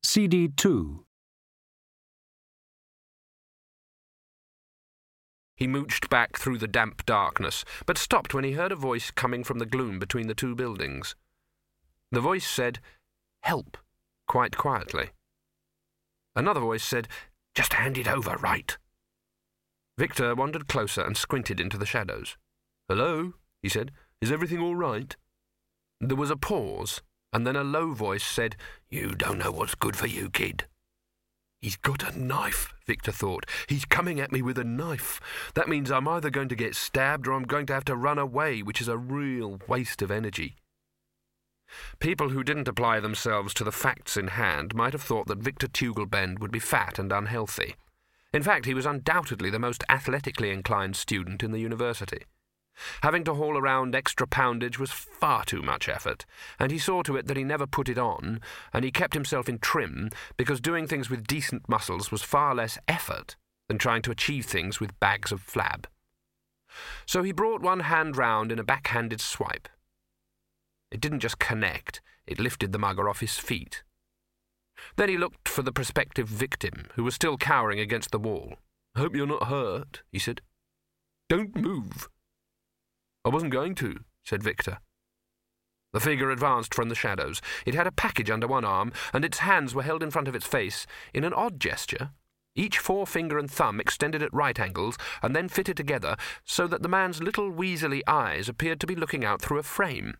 CD 2. He mooched back through the damp darkness, but stopped when he heard a voice coming from the gloom between the two buildings. The voice said, "Help," quite quietly. Another voice said, "Just hand it over, right?" Victor wandered closer and squinted into the shadows. "Hello," he said. "Is everything all right?" There was a pause, and then a low voice said, "You don't know what's good for you, kid." "He's got a knife," Victor thought. "He's coming at me with a knife. That means I'm either going to get stabbed or I'm going to have to run away, which is a real waste of energy." People who didn't apply themselves to the facts in hand might have thought that Victor Tugelbend would be fat and unhealthy. In fact, he was undoubtedly the most athletically inclined student in the university. Having to haul around extra poundage was far too much effort, and he saw to it that he never put it on, and he kept himself in trim because doing things with decent muscles was far less effort than trying to achieve things with bags of flab. So he brought one hand round in a backhanded swipe. It didn't just connect, it lifted the mugger off his feet. Then he looked for the prospective victim, who was still cowering against the wall. "Hope you're not hurt," he said. "Don't move." "I wasn't going to," said Victor. The figure advanced from the shadows. It had a package under one arm, and its hands were held in front of its face in an odd gesture. Each forefinger and thumb extended at right angles and then fitted together so that the man's little weaselly eyes appeared to be looking out through a frame.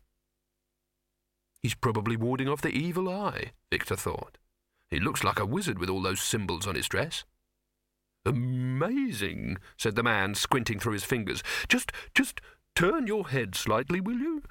"He's probably warding off the evil eye," Victor thought. "He looks like a wizard with all those symbols on his dress." "Amazing," said the man, squinting through his fingers. Just turn your head slightly, will you?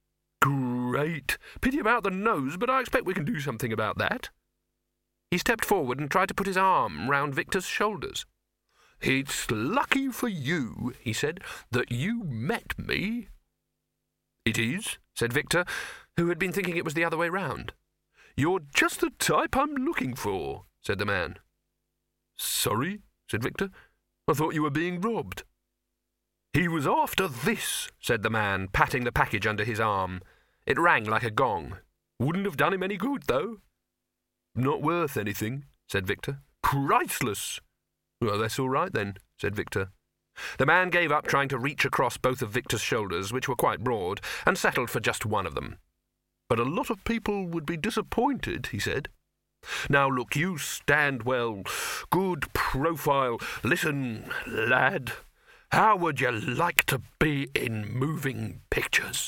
Great. Pity about the nose, but I expect we can do something about that." He stepped forward and tried to put his arm round Victor's shoulders. "It's lucky for you," he said, "that you met me." "It is," said Victor, who had been thinking it was the other way round. "You're just the type I'm looking for," said the man. "Sorry," said Victor. "I thought you were being robbed." "He was after this," said the man, patting the package under his arm. It rang like a gong. "Wouldn't have done him any good, though." "Not worth anything," said Victor. "Priceless." "Well, that's all right, then," said Victor. The man gave up trying to reach across both of Victor's shoulders, which were quite broad, and settled for just one of them. "But a lot of people would be disappointed," he said. "Now, look, you stand well. Good profile. Listen, lad. How would you like to be in moving pictures?"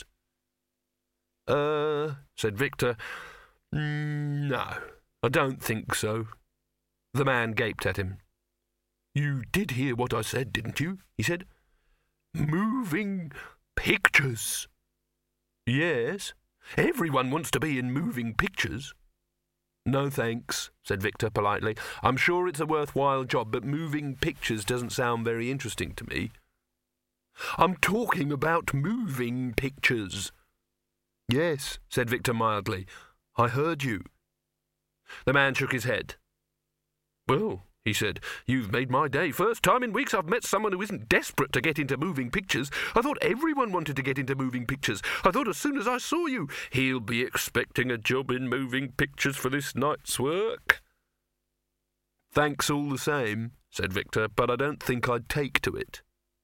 Said Victor. "No, I don't think so." The man gaped at him. "You did hear what I said, didn't you?" he said. "Moving pictures." "Yes. Everyone wants to be in moving pictures." "No thanks," said Victor politely. "I'm sure it's a worthwhile job, but moving pictures doesn't sound very interesting to me." "I'm talking about moving pictures." "Yes," said Victor mildly. "I heard you." The man shook his head. "Well," he said, "you've made my day. First time in weeks I've met someone who isn't desperate to get into moving pictures. I thought everyone wanted to get into moving pictures. I thought as soon as I saw you, he'll be expecting a job in moving pictures for this night's work." "Thanks all the same," said Victor, "but I don't think I'd take to it."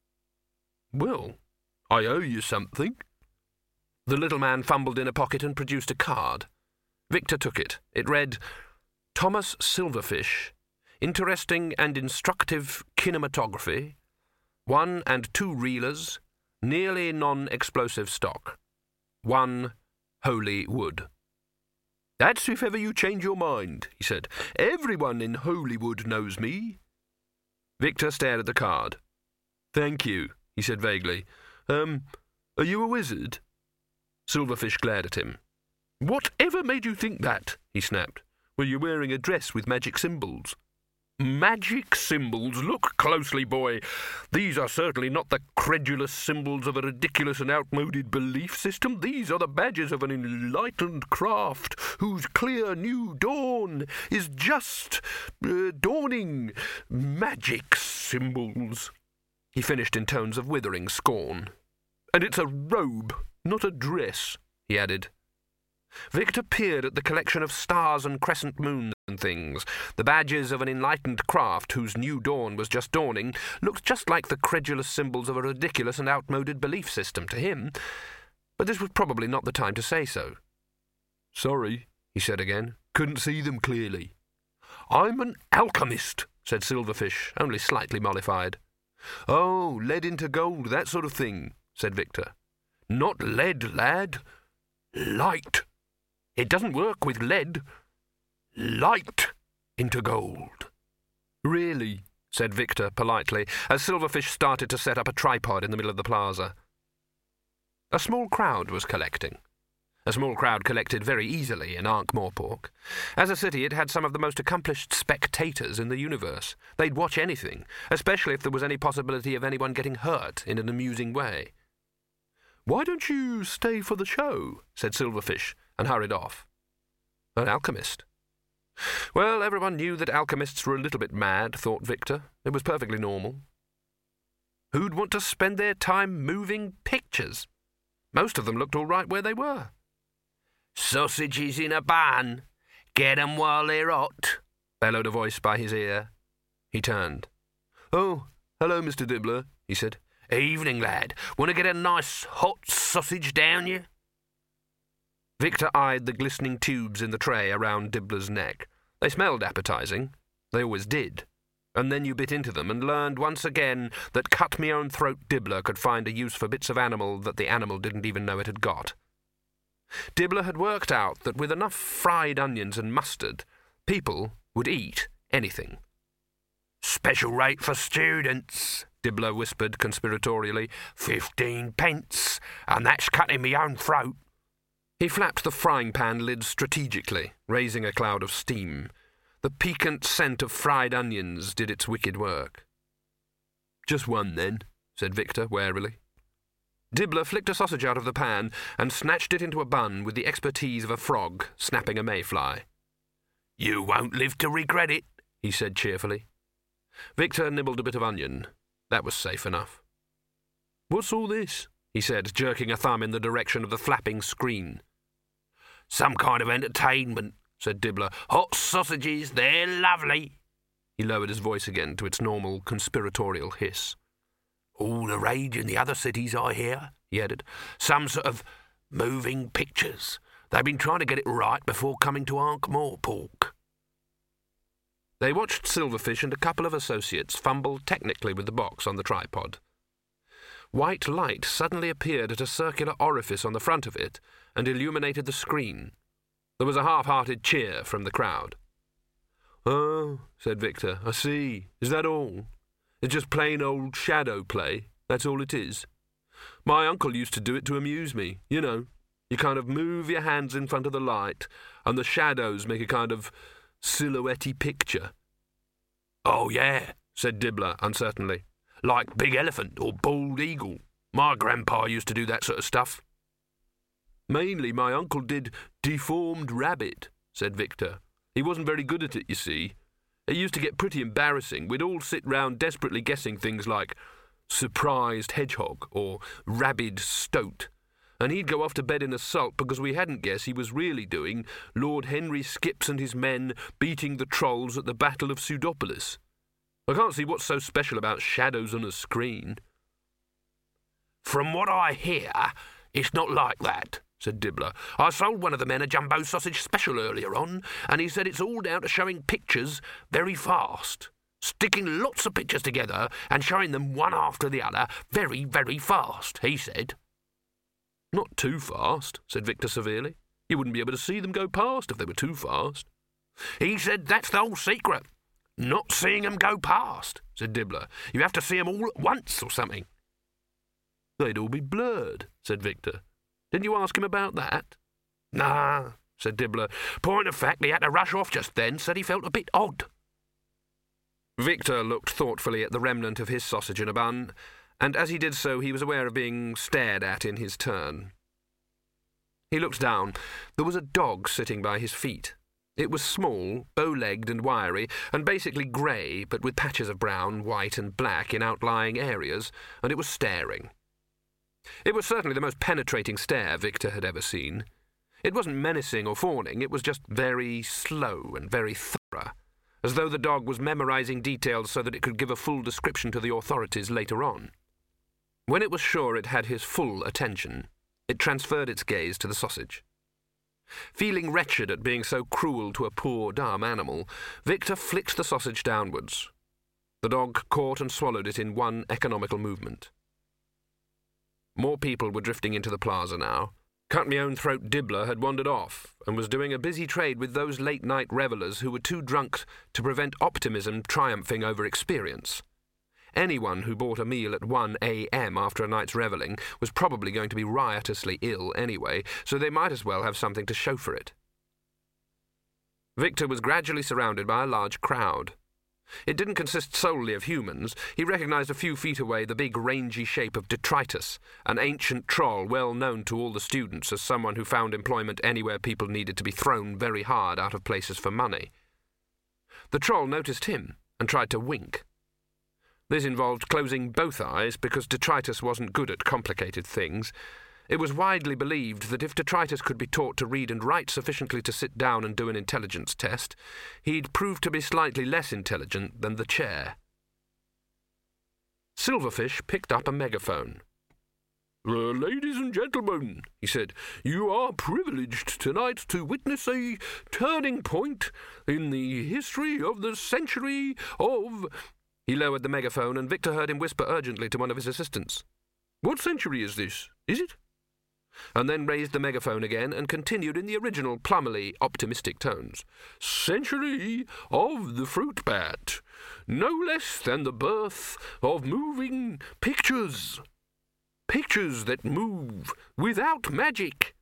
"Well, I owe you something." The little man fumbled in a pocket and produced a card. Victor took it. It read, "Thomas Silverfish, interesting and instructive kinematography, 1 and 2 reelers, nearly non-explosive stock. 1 Holy Wood." "That's if ever you change your mind," he said. "Everyone in Holywood knows me." Victor stared at the card. "Thank you," he said vaguely. Are you a wizard?" Silverfish glared at him. "Whatever made you think that?" he snapped. "Well, you're wearing a dress with magic symbols." "Magic symbols? Look closely, boy. These are certainly not the credulous symbols of a ridiculous and outmoded belief system. These are the badges of an enlightened craft whose clear new dawn is just dawning. Magic symbols," he finished in tones of withering scorn. "And it's a robe, not a dress," he added. Victor peered at the collection of stars and crescent moons and things. The badges of an enlightened craft whose new dawn was just dawning looked just like the credulous symbols of a ridiculous and outmoded belief system to him, but this was probably not the time to say so. "Sorry," he said again. "Couldn't see them clearly." "I'm an alchemist," said Silverfish, only slightly mollified. "Oh, lead into gold, that sort of thing," said Victor. "Not lead, lad. Light. It doesn't work with lead. Light into gold." "Really?" said Victor politely, as Silverfish started to set up a tripod in the middle of the plaza. A small crowd was collecting. A small crowd collected very easily in Ankh-Morpork. As a city, it had some of the most accomplished spectators in the universe. They'd watch anything, especially if there was any possibility of anyone getting hurt in an amusing way. "Why don't you stay for the show?" said Silverfish, and hurried off. An alchemist. Well, everyone knew that alchemists were a little bit mad, thought Victor. It was perfectly normal. Who'd want to spend their time moving pictures? Most of them looked all right where they were. "Sausages in a bun. Get 'em while they're hot," bellowed a voice by his ear. He turned. "Oh, hello, Mr. Dibbler," he said. "Evening, lad. Want to get a nice hot sausage down you?" Victor eyed the glistening tubes in the tray around Dibbler's neck. They smelled appetizing. They always did. And then you bit into them and learned once again that cut-me-own-throat Dibbler could find a use for bits of animal that the animal didn't even know it had got. Dibbler had worked out that with enough fried onions and mustard, people would eat anything. "Special rate for students," Dibbler whispered conspiratorially. 15 pence, and that's cutting me own throat. He flapped the frying pan lid strategically, raising a cloud of steam. The piquant scent of fried onions did its wicked work. "Just one, then," said Victor warily. Dibbler flicked a sausage out of the pan and snatched it into a bun with the expertise of a frog snapping a mayfly. "You won't live to regret it," he said cheerfully. Victor nibbled a bit of onion. That was safe enough. "What's all this?" he said, jerking a thumb in the direction of the flapping screen. "Some kind of entertainment," said Dibbler. "Hot sausages, they're lovely." He lowered his voice again to its normal conspiratorial hiss. "All the rage in the other cities, I hear," he added. "Some sort of moving pictures. They've been trying to get it right before coming to Ankh-Morpork." They watched Silverfish and a couple of associates fumble technically with the box on the tripod. White light suddenly appeared at a circular orifice on the front of it and illuminated the screen. There was a half-hearted cheer from the crowd. "Oh," said Victor, "I see. Is that all? It's just plain old shadow play. That's all it is. My uncle used to do it to amuse me. You know, you kind of move your hands in front of the light, and the shadows make a kind of silhouette-y picture." "Oh, yeah," said Dibbler uncertainly. "Like Big Elephant or Bald Eagle. My grandpa used to do that sort of stuff." "Mainly my uncle did Deformed Rabbit," said Victor. "He wasn't very good at it, you see. It used to get pretty embarrassing. We'd all sit round desperately guessing things like Surprised Hedgehog or Rabid Stoat, and he'd go off to bed in a sulk because we hadn't guessed he was really doing Lord Henry Skips and his men beating the trolls at the Battle of Pseudopolis. I can't see what's so special about shadows on a screen." "From what I hear, it's not like that," said Dibbler. "I sold one of the men a jumbo sausage special earlier on, and he said it's all down to showing pictures very fast. Sticking lots of pictures together and showing them one after the other very, very fast, he said." "Not too fast," said Victor severely. "You wouldn't be able to see them go past if they were too fast." "He said that's the whole secret. Not seeing 'em go past," said Dibbler. "You have to see 'em all at once or something." "They'd all be blurred," said Victor. "Didn't you ask him about that?" "Nah," said Dibbler. "Point of fact, he had to rush off just then, said he felt a bit odd." Victor looked thoughtfully at the remnant of his sausage in a bun, and as he did so he was aware of being stared at in his turn. He looked down. There was a dog sitting by his feet. It was small, bow-legged and wiry, and basically grey, but with patches of brown, white and black in outlying areas, and it was staring. It was certainly the most penetrating stare Victor had ever seen. It wasn't menacing or fawning, it was just very slow and very as though the dog was memorizing details so that it could give a full description to the authorities later on. When it was sure it had his full attention, it transferred its gaze to the sausage. Feeling wretched at being so cruel to a poor, dumb animal, Victor flicked the sausage downwards. The dog caught and swallowed it in one economical movement. More people were drifting into the plaza now. Cut-me-own-throat Dibbler had wandered off and was doing a busy trade with those late-night revellers who were too drunk to prevent optimism triumphing over experience. Anyone who bought a meal at 1 a.m. after a night's revelling was probably going to be riotously ill anyway, so they might as well have something to show for it. Victor was gradually surrounded by a large crowd. It didn't consist solely of humans. He recognized a few feet away the big rangy shape of Detritus, an ancient troll well known to all the students as someone who found employment anywhere people needed to be thrown very hard out of places for money. The troll noticed him and tried to wink. This involved closing both eyes because Detritus wasn't good at complicated things. It was widely believed that if Detritus could be taught to read and write sufficiently to sit down and do an intelligence test, he'd prove to be slightly less intelligent than the chair. Silverfish picked up a megaphone. "Ladies and gentlemen," he said, "you are privileged tonight to witness a turning point in the history of the century of—" He lowered the megaphone, and Victor heard him whisper urgently to one of his assistants. "What century is this? Is it?" And then raised the megaphone again and continued in the original plumily optimistic tones. "Century of the fruit bat. No less than the birth of moving pictures. Pictures that move without magic."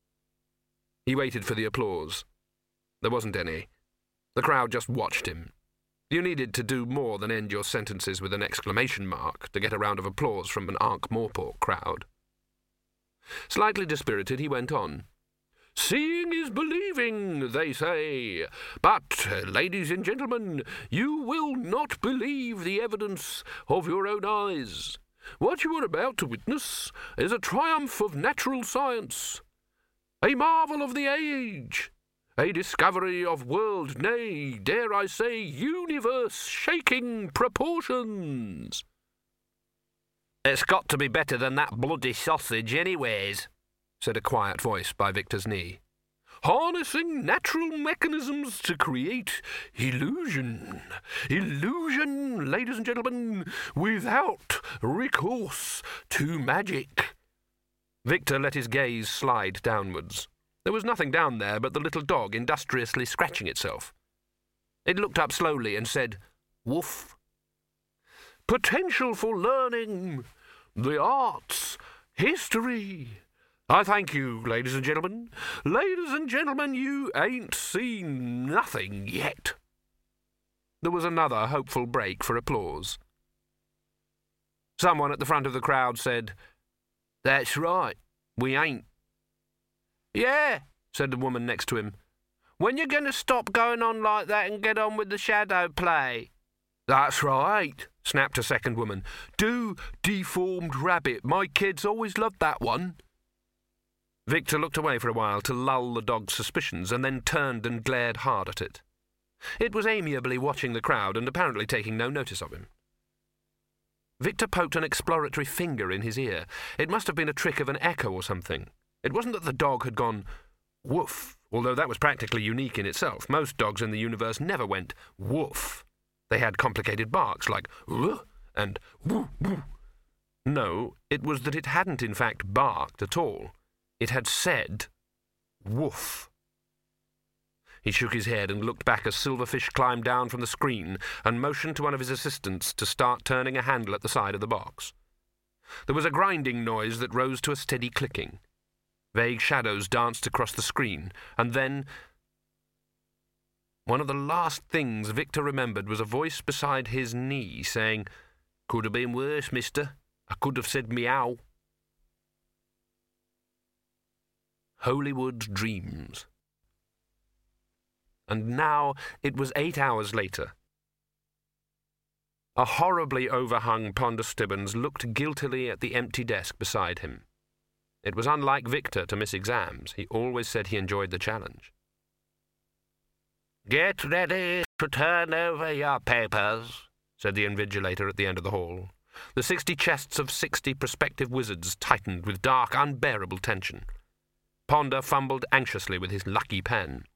He waited for the applause. There wasn't any. The crowd just watched him. You needed to do more than end your sentences with an exclamation mark to get a round of applause from an Ankh-Morpork crowd. Slightly dispirited, he went on. "Seeing is believing, they say. But, ladies and gentlemen, you will not believe the evidence of your own eyes. What you are about to witness is a triumph of natural science, a marvel of the age, a discovery of world, nay, dare I say, universe-shaking proportions." "It's got to be better than that bloody sausage anyways," said a quiet voice by Victor's knee. "Harnessing natural mechanisms to create illusion. Illusion, ladies and gentlemen, without recourse to magic." Victor let his gaze slide downwards. There was nothing down there but the little dog industriously scratching itself. It looked up slowly and said, "Woof." "Potential for learning, the arts, history. I thank you, ladies and gentlemen. Ladies and gentlemen, you ain't seen nothing yet." There was another hopeful break for applause. Someone at the front of the crowd said, "That's right, we ain't." "Yeah," said the woman next to him. "When you going to stop going on like that and get on with the shadow play?" "That's right," snapped a second woman. "Do Deformed Rabbit. My kids always loved that one." Victor looked away for a while to lull the dog's suspicions and then turned and glared hard at it. It was amiably watching the crowd and apparently taking no notice of him. Victor poked an exploratory finger in his ear. It must have been a trick of an echo or something. It wasn't that the dog had gone woof, although that was practically unique in itself. Most dogs in the universe never went woof. They had complicated barks like "ruh" and "woo woo." No, it was that it hadn't in fact barked at all. It had said woof. He shook his head and looked back as Silverfish climbed down from the screen and motioned to one of his assistants to start turning a handle at the side of the box. There was a grinding noise that rose to a steady clicking. Vague shadows danced across the screen, and then one of the last things Victor remembered was a voice beside his knee saying, "Could have been worse, mister. I could have said meow." Hollywood dreams. And now it was 8 hours later. A horribly overhung Ponder Stibbons looked guiltily at the empty desk beside him. It was unlike Victor to miss exams. He always said he enjoyed the challenge. "Get ready to turn over your papers," said the invigilator at the end of the hall. The 60 chests of 60 prospective wizards tightened with dark, unbearable tension. Ponder fumbled anxiously with his lucky pen.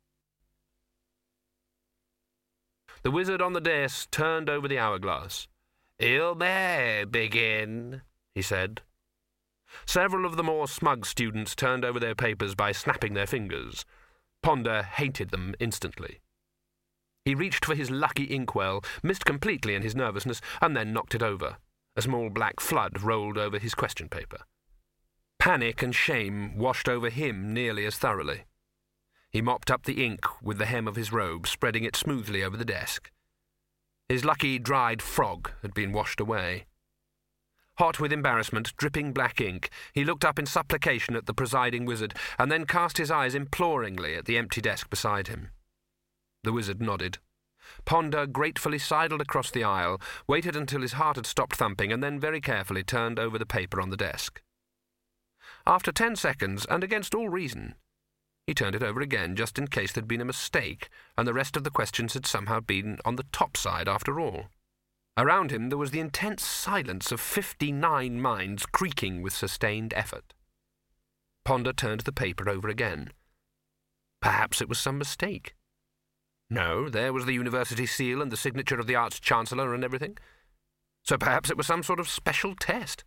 The wizard on the desk turned over the hourglass. "You may begin," he said. Several of the more smug students turned over their papers by snapping their fingers. Ponder hated them instantly. He reached for his lucky inkwell, missed completely in his nervousness, and then knocked it over. A small black flood rolled over his question paper. Panic and shame washed over him nearly as thoroughly. He mopped up the ink with the hem of his robe, spreading it smoothly over the desk. His lucky dried frog had been washed away. Hot with embarrassment, dripping black ink, he looked up in supplication at the presiding wizard, and then cast his eyes imploringly at the empty desk beside him. The wizard nodded. Ponder gratefully sidled across the aisle, waited until his heart had stopped thumping, and then very carefully turned over the paper on the desk. After 10 seconds, and against all reason, he turned it over again, just in case there'd been a mistake, and the rest of the questions had somehow been on the top side after all. Around him there was the intense silence of 59 minds creaking with sustained effort. Ponder turned the paper over again. Perhaps it was some mistake. No, there was the university seal and the signature of the Arch-Chancellor and everything. So perhaps it was some sort of special test.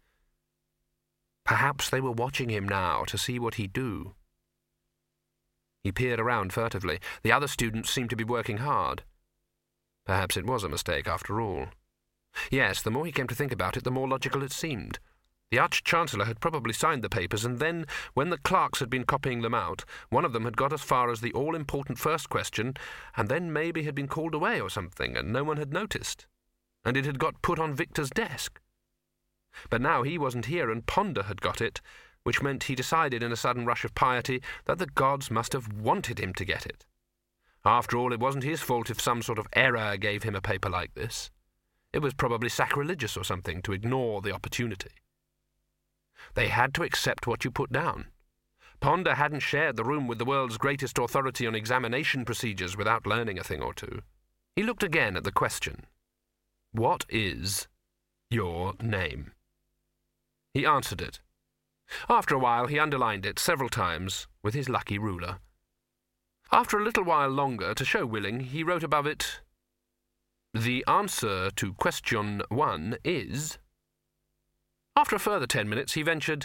Perhaps they were watching him now to see what he'd do. He peered around furtively. The other students seemed to be working hard. Perhaps it was a mistake after all. Yes, the more he came to think about it, the more logical it seemed. The Arch-Chancellor had probably signed the papers, and then, when the clerks had been copying them out, one of them had got as far as the all-important first question, and then maybe had been called away or something, and no one had noticed. And it had got put on Victor's desk. But now he wasn't here, and Ponder had got it, which meant he decided in a sudden rush of piety that the gods must have wanted him to get it. After all, it wasn't his fault if some sort of error gave him a paper like this. It was probably sacrilegious or something to ignore the opportunity. They had to accept what you put down. Ponder hadn't shared the room with the world's greatest authority on examination procedures without learning a thing or two. He looked again at the question. "What is your name?" He answered it. After a while he underlined it several times with his lucky ruler. After a little while longer, to show willing, he wrote above it, "The answer to question 1 is..." After a further 10 minutes he ventured,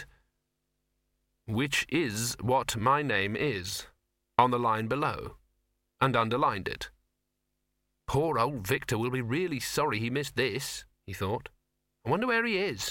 "Which is what my name is," on the line below, and underlined it. Poor old Victor will be really sorry he missed this, he thought. I wonder where he is.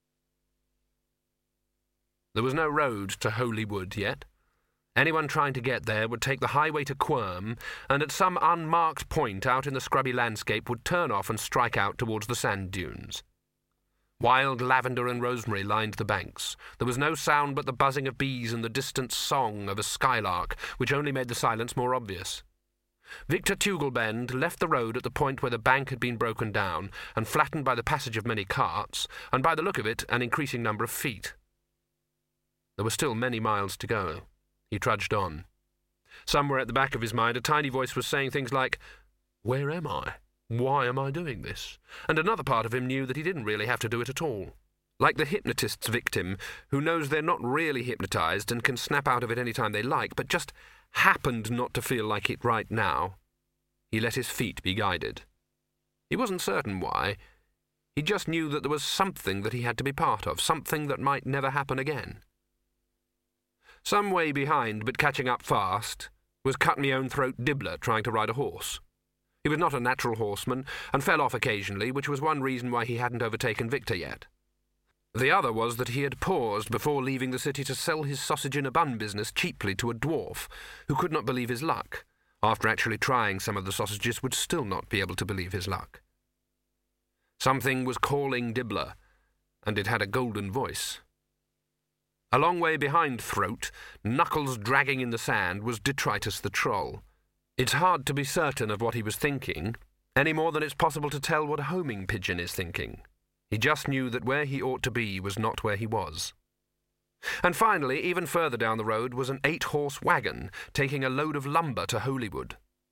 There was no road to Holywood yet. Anyone trying to get there would take the highway to Quirm, and at some unmarked point out in the scrubby landscape would turn off and strike out towards the sand dunes. Wild lavender and rosemary lined the banks. There was no sound but the buzzing of bees and the distant song of a skylark, which only made the silence more obvious. Victor Tugelbend left the road at the point where the bank had been broken down and flattened by the passage of many carts, and by the look of it, an increasing number of feet. There were still many miles to go. He trudged on. Somewhere at the back of his mind, a tiny voice was saying things like, "Where am I? Why am I doing this?" And another part of him knew that he didn't really have to do it at all. Like the hypnotist's victim, who knows they're not really hypnotized and can snap out of it any time they like, but just happened not to feel like it right now. He let his feet be guided. He wasn't certain why. He just knew that there was something that he had to be part of, something that might never happen again. Some way behind, but catching up fast, was cut-me-own-throat Dibbler trying to ride a horse. He was not a natural horseman, and fell off occasionally, which was one reason why he hadn't overtaken Victor yet. The other was that he had paused before leaving the city to sell his sausage-in-a-bun business cheaply to a dwarf, who could not believe his luck. After actually trying some of the sausages, would still not be able to believe his luck. Something was calling Dibbler, and it had a golden voice. A long way behind Throat, knuckles dragging in the sand, was Detritus the Troll. It's hard to be certain of what he was thinking, any more than it's possible to tell what a homing pigeon is thinking. He just knew that where he ought to be was not where he was. And finally, even further down the road, was an 8-horse wagon taking a load of lumber to Holywood.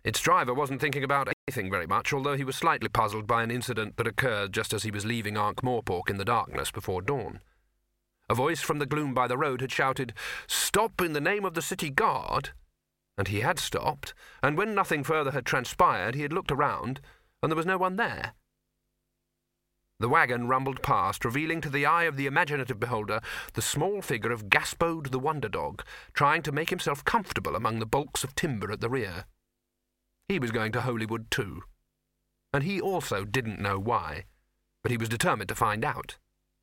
Its driver wasn't thinking about anything very much, although he was slightly puzzled by an incident that occurred just as he was leaving Ankh-Morpork in the darkness before dawn. A voice from the gloom by the road had shouted, "Stop in the name of the city guard!" And he had stopped, and when nothing further had transpired, he had looked around, and there was no one there. The wagon rumbled past, revealing to the eye of the imaginative beholder the small figure of Gaspode the Wonder Dog, trying to make himself comfortable among the bulks of timber at the rear. He was going to Holywood too, and he also didn't know why, but he was determined to find out.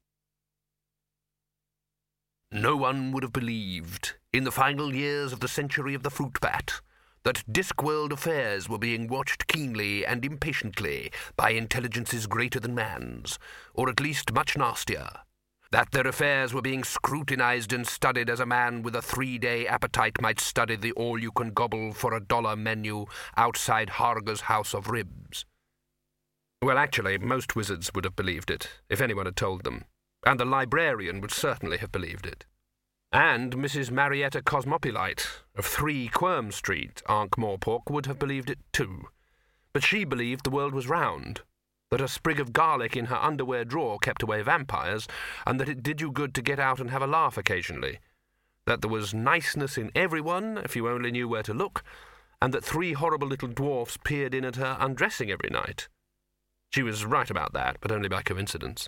No one would have believed, in the final years of the century of the fruit bat, that Discworld affairs were being watched keenly and impatiently by intelligences greater than man's, or at least much nastier. That their affairs were being scrutinized and studied as a man with a 3-day appetite might study the all-you-can-gobble for $1 menu outside Harga's House of Ribs. Well, actually, most wizards would have believed it, if anyone had told them, and the librarian would certainly have believed it. And Mrs. Marietta Cosmopolite of 3 Quirm Street, Ankh-Morpork, would have believed it too. But she believed the world was round, that a sprig of garlic in her underwear drawer kept away vampires, and that it did you good to get out and have a laugh occasionally, that there was niceness in everyone if you only knew where to look, and that 3 horrible little dwarfs peered in at her undressing every night. She was right about that, but only by coincidence.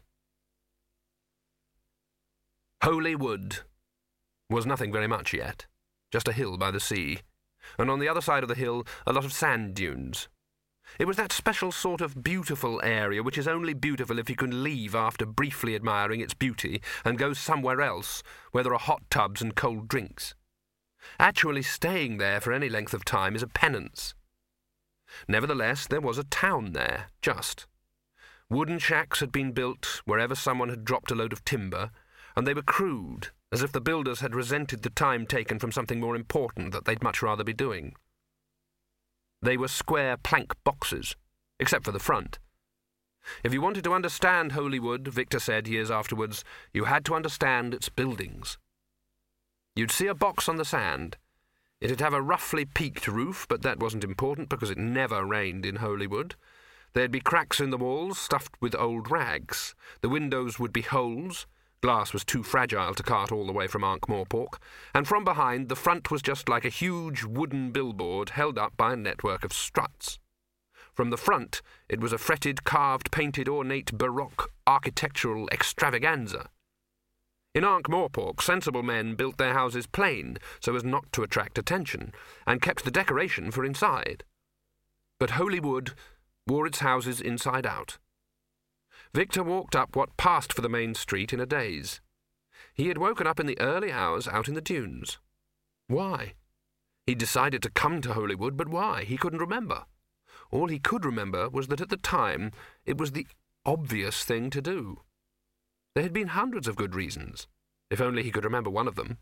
Holywood was nothing very much yet, just a hill by the sea, and on the other side of the hill a lot of sand dunes. It was that special sort of beautiful area which is only beautiful if you can leave after briefly admiring its beauty and go somewhere else where there are hot tubs and cold drinks. Actually staying there for any length of time is a penance. Nevertheless, there was a town there, just. Wooden shacks had been built wherever someone had dropped a load of timber, and they were crude, as if the builders had resented the time taken from something more important that they'd much rather be doing. They were square plank boxes, except for the front. If you wanted to understand Holywood, Victor said years afterwards, you had to understand its buildings. You'd see a box on the sand. It'd have a roughly peaked roof, but that wasn't important because it never rained in Holywood. There'd be cracks in the walls stuffed with old rags. The windows would be holes. Glass was too fragile to cart all the way from Ankh-Morpork, and from behind the front was just like a huge wooden billboard held up by a network of struts. From the front it was a fretted, carved, painted, ornate, baroque architectural extravaganza. In Ankh-Morpork, sensible men built their houses plain so as not to attract attention, and kept the decoration for inside. But Holywood wore its houses inside out. Victor walked up what passed for the main street in a daze. He had woken up in the early hours out in the dunes. Why? He'd decided to come to Holywood, but why? He couldn't remember. All he could remember was that at the time it was the obvious thing to do. There had been hundreds of good reasons, if only he could remember one of them.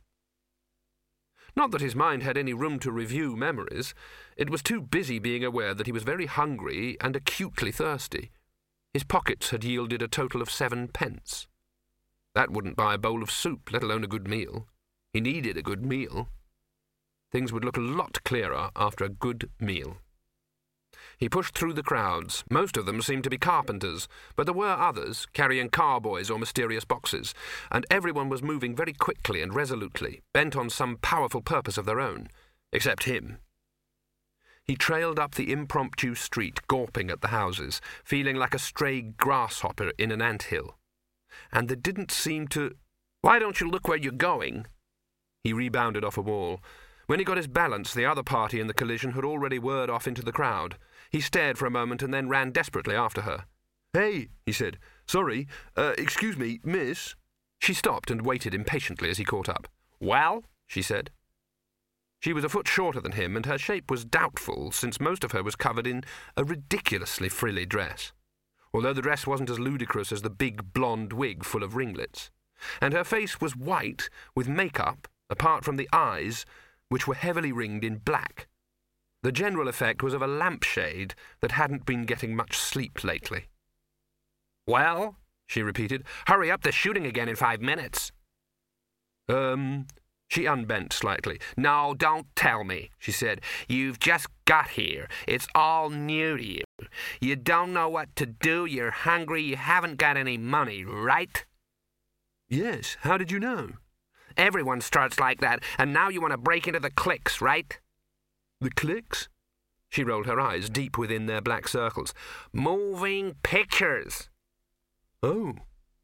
Not that his mind had any room to review memories. It was too busy being aware that he was very hungry and acutely thirsty. His pockets had yielded a total of 7 pence. That wouldn't buy a bowl of soup, let alone a good meal. He needed a good meal. Things would look a lot clearer after a good meal. He pushed through the crowds. Most of them seemed to be carpenters, but there were others, carrying carboys or mysterious boxes, and everyone was moving very quickly and resolutely, bent on some powerful purpose of their own, except him. He trailed up the impromptu street, gawping at the houses, feeling like a stray grasshopper in an ant-hill. And there didn't seem to... "Why don't you look where you're going?" He rebounded off a wall. When he got his balance, the other party in the collision had already whirred off into the crowd. He stared for a moment and then ran desperately after her. "Hey," he said. "Sorry. Excuse me, miss." She stopped and waited impatiently as he caught up. "Well?" she said. She was a foot shorter than him, and her shape was doubtful, since most of her was covered in a ridiculously frilly dress, although the dress wasn't as ludicrous as the big blonde wig full of ringlets. And her face was white, with makeup, apart from the eyes, which were heavily ringed in black. The general effect was of a lampshade that hadn't been getting much sleep lately. "Well?" she repeated. "Hurry up, they're shooting again in 5 minutes. She unbent slightly. "No, don't tell me," she said. "You've just got here. It's all new to you. You don't know what to do, you're hungry, you haven't got any money, right?" "Yes, how did you know?" "Everyone starts like that, and now you want to break into the cliques, right?" "The cliques?" She rolled her eyes deep within their black circles. "Moving pictures." "Oh.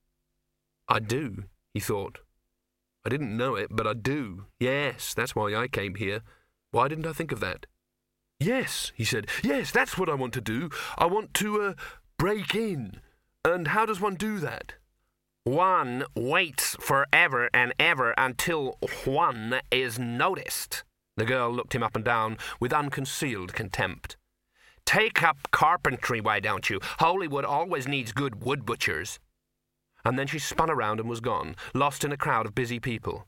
I do," he thought. "I didn't know it, but I do. Yes, that's why I came here. Why didn't I think of that?" "Yes," he said. "Yes, that's what I want to do. I want to, break in. And how does one do that?" "One waits forever and ever until one is noticed." The girl looked him up and down with unconcealed contempt. "Take up carpentry, why don't you? Hollywood always needs good wood butchers." And then she spun around and was gone, lost in a crowd of busy people.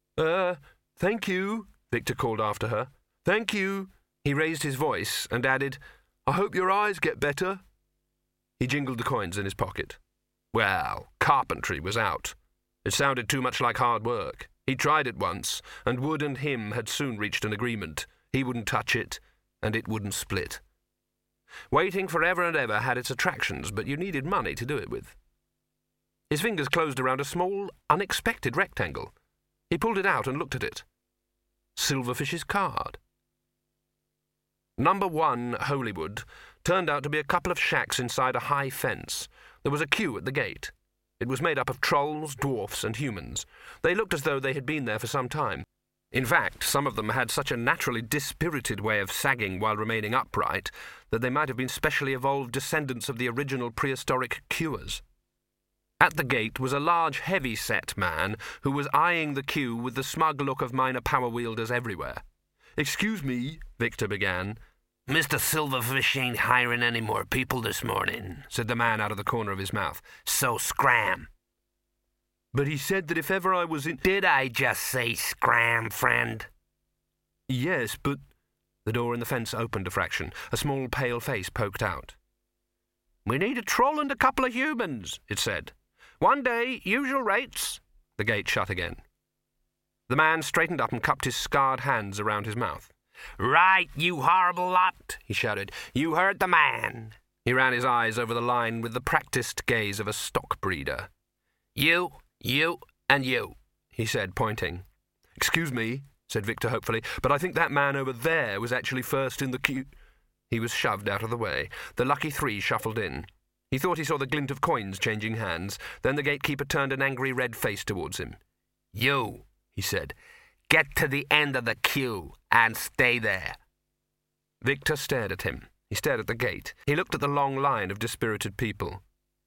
Thank you," Victor called after her. "Thank you." He raised his voice and added, "I hope your eyes get better." He jingled the coins in his pocket. Well, carpentry was out. It sounded too much like hard work. He tried it once, and Wood and him had soon reached an agreement. He wouldn't touch it, and it wouldn't split. Waiting forever and ever had its attractions, but you needed money to do it with. His fingers closed around a small, unexpected rectangle. He pulled it out and looked at it. Silverfish's card. Number 1 Hollywood turned out to be a couple of shacks inside a high fence. There was a queue at the gate. It was made up of trolls, dwarfs, and humans. They looked as though they had been there for some time. In fact, some of them had such a naturally dispirited way of sagging while remaining upright that they might have been specially evolved descendants of the original prehistoric queuers. At the gate was a large, heavy-set man who was eyeing the queue with the smug look of minor power-wielders everywhere. "Excuse me," Victor began. "Mr. Silverfish ain't hiring any more people this morning," said the man out of the corner of his mouth. "So scram." "But he said that if ever I was in—" "Did I just say scram, friend?" "Yes, but—" The door in the fence opened a fraction. A small, pale face poked out. "We need a troll and a couple of humans," it said. "One day, usual rates." The gate shut again. The man straightened up and cupped his scarred hands around his mouth. "Right, you horrible lot," he shouted. "You heard the man." He ran his eyes over the line with the practised gaze of a stock breeder. You, and you," he said, pointing. "Excuse me," said Victor hopefully, "but I think that man over there was actually first in the queue." He was shoved out of the way. The lucky three shuffled in. He thought he saw the glint of coins changing hands. Then the gatekeeper turned an angry red face towards him. "You," he said, "get to the end of the queue and stay there." Victor stared at him. He stared at the gate. He looked at the long line of dispirited people.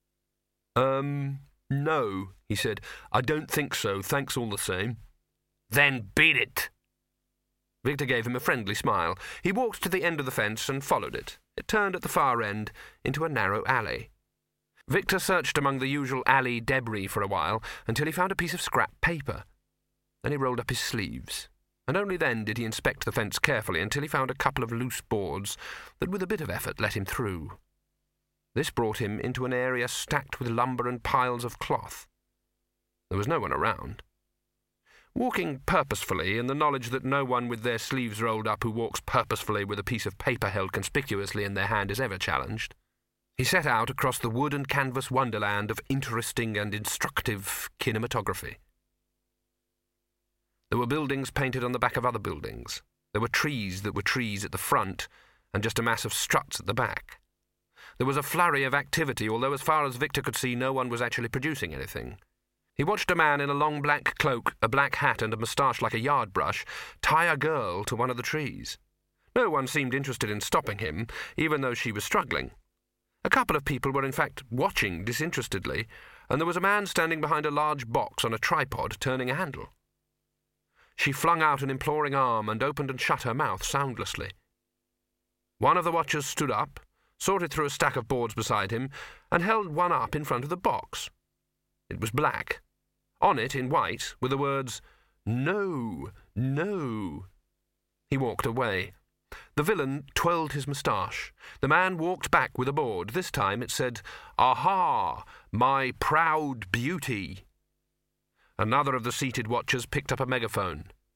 No," he said. "I don't think so. Thanks all the same." "Then beat it." Victor gave him a friendly smile. He walked to the end of the fence and followed it. It turned at the far end into a narrow alley. Victor searched among the usual alley debris for a while until he found a piece of scrap paper. Then he rolled up his sleeves, and only then did he inspect the fence carefully until he found a couple of loose boards that with a bit of effort let him through. This brought him into an area stacked with lumber and piles of cloth. There was no one around. Walking purposefully, in the knowledge that no one with their sleeves rolled up who walks purposefully with a piece of paper held conspicuously in their hand is ever challenged, he set out across the wood and canvas wonderland of interesting and instructive kinematography. There were buildings painted on the back of other buildings. There were trees that were trees at the front and just a mass of struts at the back. There was a flurry of activity, although as far as Victor could see no one was actually producing anything. He watched a man in a long black cloak, a black hat and a moustache like a yard brush tie a girl to one of the trees. No one seemed interested in stopping him, even though she was struggling. A couple of people were in fact watching disinterestedly, and there was a man standing behind a large box on a tripod turning a handle. She flung out an imploring arm and opened and shut her mouth soundlessly. One of the watchers stood up, sorted through a stack of boards beside him, and held one up in front of the box. It was black. On it, in white, were the words, "No, no." He walked away. The villain twirled his moustache. The man walked back with a board. This time it said, "Aha, my proud beauty." Another of the seated watchers picked up a megaphone.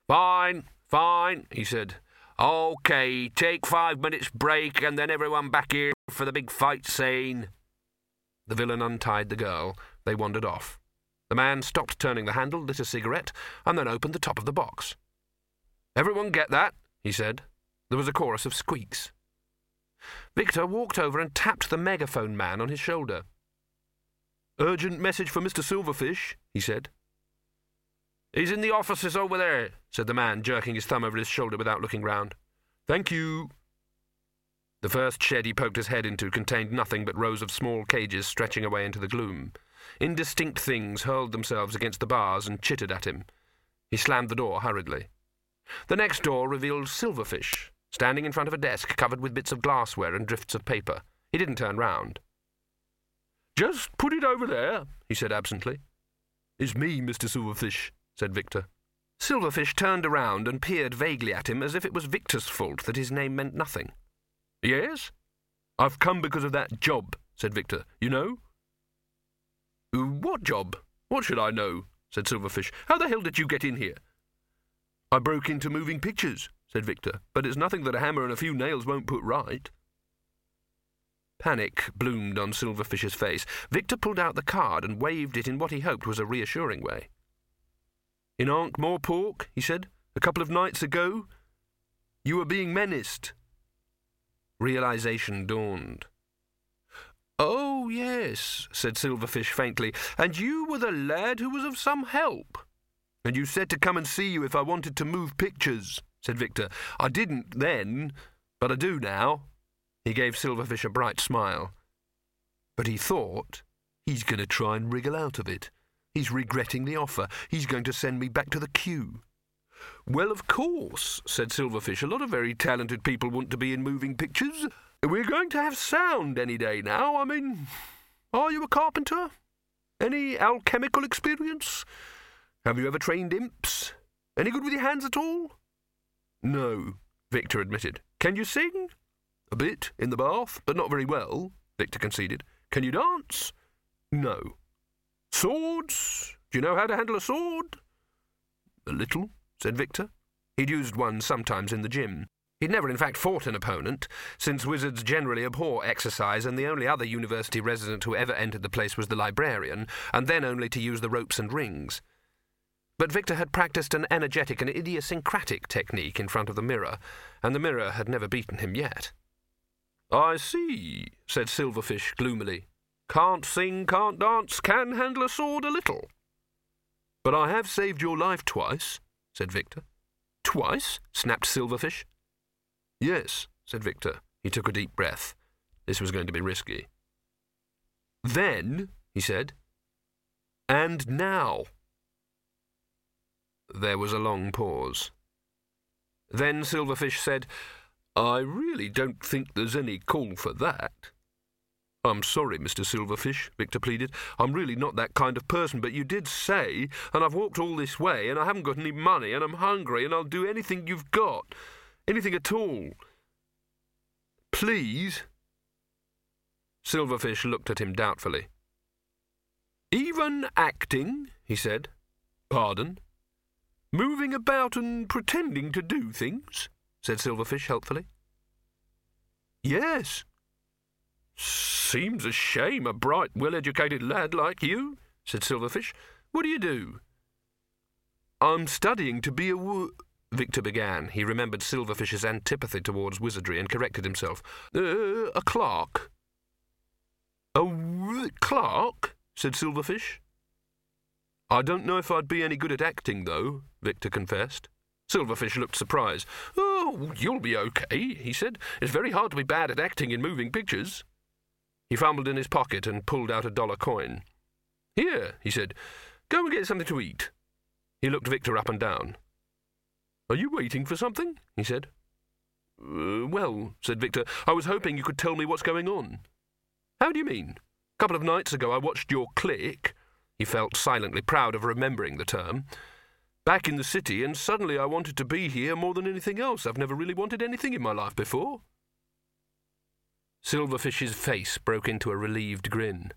Fine, fine, he said. OK, take 5 minutes break and then everyone back here for the big fight scene. The villain untied the girl. They wandered off. The man stopped turning the handle, lit a cigarette, and then opened the top of the box. Everyone get that? He said. There was a chorus of squeaks. Victor walked over and tapped the megaphone man on his shoulder. Urgent message for Mr. Silverfish, he said. He's in the offices over there, said the man, jerking his thumb over his shoulder without looking round. Thank you. The first shed he poked his head into contained nothing but rows of small cages stretching away into the gloom. Indistinct things hurled themselves against the bars and chittered at him. He slammed the door hurriedly. The next door revealed Silverfish, standing in front of a desk covered with bits of glassware and drifts of paper. He didn't turn round. Just put it over there, he said absently. It's me, Mr. Silverfish, said Victor. Silverfish turned around and peered vaguely at him as if it was Victor's fault that his name meant nothing. Yes? I've come because of that job, said Victor. You know? What job? What should I know? Said Silverfish. How the hell did you get in here? I broke into moving pictures, said Victor, but it's nothing that a hammer and a few nails won't put right. Panic bloomed on Silverfish's face. Victor pulled out the card and waved it in what he hoped was a reassuring way. In Ankh-Morpork, he said, a couple of nights ago, you were being menaced. Realization dawned. Oh, yes, said Silverfish faintly, and you were the lad who was of some help. And you said to come and see you if I wanted to move pictures, said Victor. I didn't then, but I do now. He gave Silverfish a bright smile. But he thought, he's going to try and wriggle out of it. He's regretting the offer. He's going to send me back to the queue. Well, of course, said Silverfish. A lot of very talented people want to be in moving pictures. We're going to have sound any day now. I mean, are you a carpenter? Any alchemical experience? Have you ever trained imps? Any good with your hands at all? No, Victor admitted. Can you sing? A bit, in the bath, but not very well, Victor conceded. Can you dance? No. Swords? Do you know how to handle a sword? A little, said Victor. He'd used one sometimes in the gym. He'd never in fact fought an opponent, since wizards generally abhor exercise, and the only other university resident who ever entered the place was the librarian, and then only to use the ropes and rings. But Victor had practiced an energetic and idiosyncratic technique in front of the mirror, and the mirror had never beaten him yet. I see, said Silverfish gloomily. Can't sing, can't dance, can handle a sword a little. But I have saved your life twice, said Victor. Twice? Snapped Silverfish. Yes, said Victor. He took a deep breath. This was going to be risky. Then, he said, and now. There was a long pause. Then Silverfish said, I really don't think there's any call for that. I'm sorry, Mr. Silverfish, Victor pleaded. I'm really not that kind of person, but you did say, and I've walked all this way, and I haven't got any money, and I'm hungry, and I'll do anything you've got. Anything at all. Please? Silverfish looked at him doubtfully. Even acting, he said. Pardon? Moving about and pretending to do things, said Silverfish helpfully. Yes. Seems a shame a bright, well-educated lad like you, said Silverfish. What do? I'm studying to be Victor began. He remembered Silverfish's antipathy towards wizardry and corrected himself. A clerk. A clerk? Said Silverfish. I don't know if I'd be any good at acting, though, Victor confessed. Silverfish looked surprised. Oh, you'll be okay, he said. It's very hard to be bad at acting in moving pictures. He fumbled in his pocket and pulled out $1 coin. Here, he said. Go and get something to eat. He looked Victor up and down. Are you waiting for something? He said. Well, said Victor, I was hoping you could tell me what's going on. How do you mean? A couple of nights ago I watched your clique. He felt silently proud of remembering the term. Back in the city, and suddenly I wanted to be here more than anything else. I've never really wanted anything in my life before. Silverfish's face broke into a relieved grin.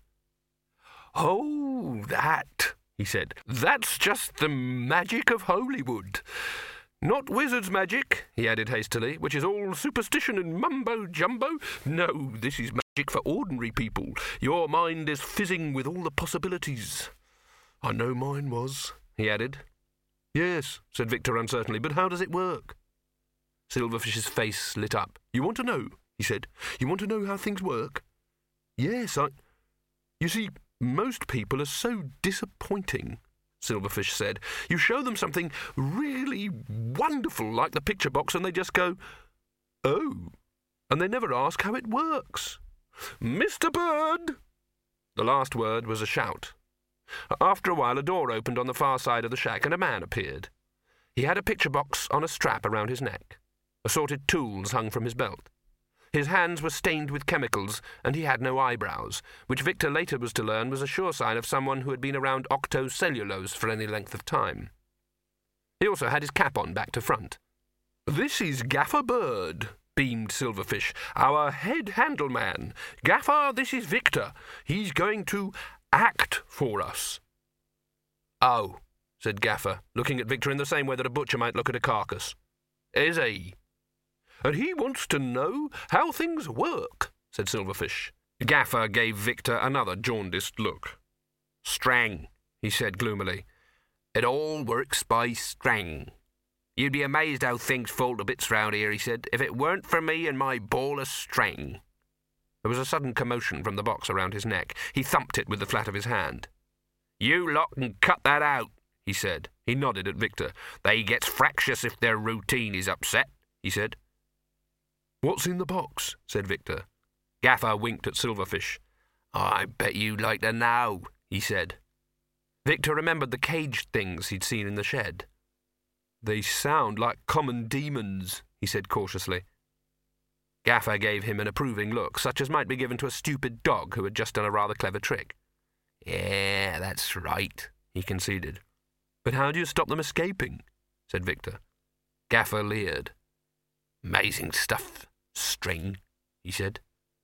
Oh, that, he said. That's just the magic of Holywood. Not wizard's magic, he added hastily, which is all superstition and mumbo-jumbo. No, this is magic for ordinary people. Your mind is fizzing with all the possibilities. I know mine was, he added. Yes, said Victor uncertainly, but how does it work? Silverfish's face lit up. You want to know, he said. You want to know how things work? Yes, You see, most people are so disappointing, Silverfish said. You show them something really wonderful like the picture box and they just go, oh, and they never ask how it works. Mr. Bird! The last word was a shout. After a while, a door opened on the far side of the shack and a man appeared. He had a picture box on a strap around his neck. Assorted tools hung from his belt. His hands were stained with chemicals, and he had no eyebrows, which Victor later was to learn was a sure sign of someone who had been around octocellulose for any length of time. He also had his cap on back to front. This is Gaffer Bird, beamed Silverfish, our head handle man. Gaffer, this is Victor. He's going to act for us. Oh, said Gaffer, looking at Victor in the same way that a butcher might look at a carcass. Is he? And he wants to know how things work, said Silverfish. Gaffer gave Victor another jaundiced look. Strang, he said gloomily. It all works by strang. You'd be amazed how things fall to bits round here, he said, if it weren't for me and my ball of string. There was a sudden commotion from the box around his neck. He thumped it with the flat of his hand. You lot can cut that out, he said. He nodded at Victor. They gets fractious if their routine is upset, he said. What's in the box? Said Victor. Gaffer winked at Silverfish. I bet you'd like to know, he said. Victor remembered the caged things he'd seen in the shed. They sound like common demons, he said cautiously. Gaffer gave him an approving look, such as might be given to a stupid dog who had just done a rather clever trick. Yeah, that's right, he conceded. But how do you stop them escaping? Said Victor. Gaffer leered. Amazing stuff, string, he said.